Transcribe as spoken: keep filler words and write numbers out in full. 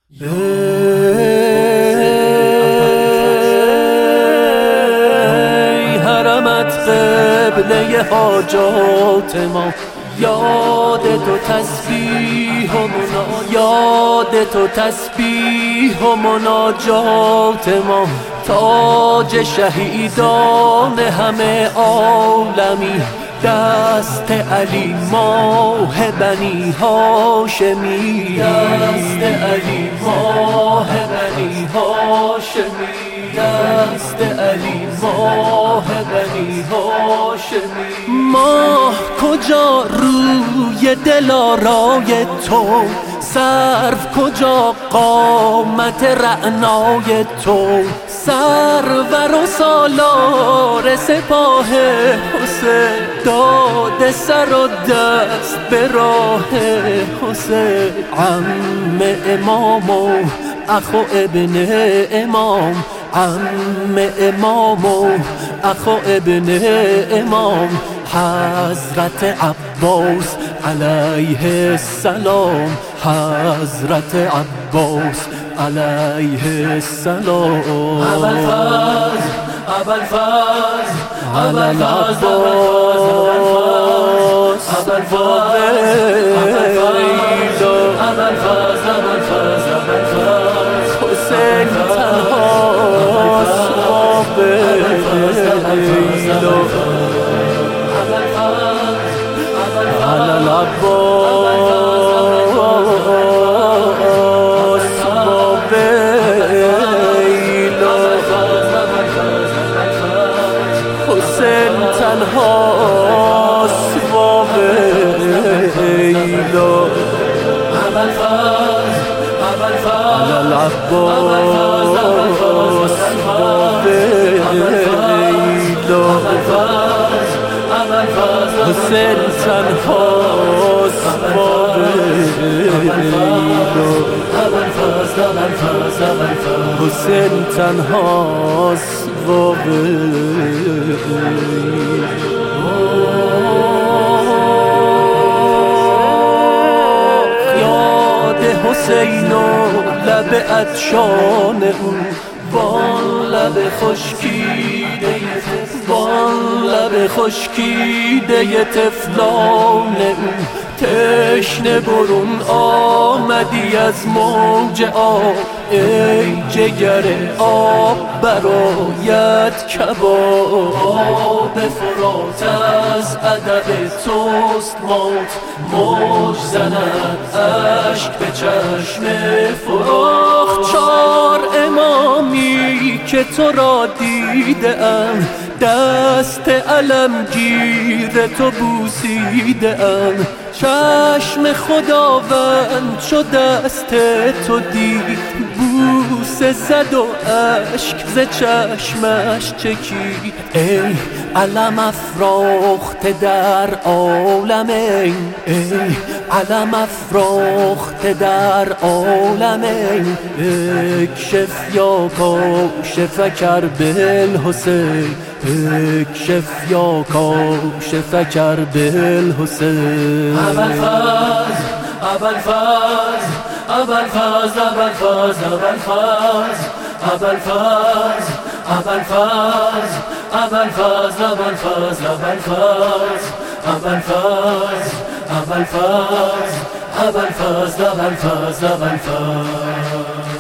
ای حرمت قبله حاجات ما، یاد تو تسبیح و منا یاد تو تسبیح و مناجات ما، تاج شهیدان همه عالمی، دست علی ماه بنی هاشمی، دست علی ماه بنی هاشمی، دست علی ماه بنی هاشمی. ماه کجا روی دلارای تو، سرو کجا قامت رعنای تو، سرور و سالار سپاه حسین، داده سر و دست به راه حسین. عم امام و اخو ابن امام، عم امام و اخو ابن امام، حضرت عباس علیه السلام، حضرت عباس علیه السلام. ابوالفضل ابوالفضل ابوالفضل حسین تنهاست علی العباس با ویلا، حسین تنهاست با ویلا، علی العباس با ویلا، حسین تنهاست با ویلا، حسین تنهاست با ویلا. یاد حسین و لب عطشان او، وان لب خشکیده وان لب خشکیده طفلان او، تشنه برون آمدی از موج آب، ای جگر آب برایت کباب، آب فرات از ادب توست مات، موج زند اشک به چشم فراخ. چار امامی که تو را دیده ام، دست علمگیر تو بوسیده ام، چشم خداوند چو دست تو دید، بوسه زد و اشک ز چشمش چکید. ای علم افراخته در عالمین، ای علم افراخته در عالمین، اکشف یا کاشف کرب الحسین، اکشف یا کاشف کرب الحسین. ابوالفضل ابوالفضل ابوالفضل ابوالفضل ابوالفضل ابوالفضل ابوالفضل ابوالفضل ابوالفضل ابوالفضل ابوالفضل ابوالفضل ابوالفضل ابوالفضل ابوالفضل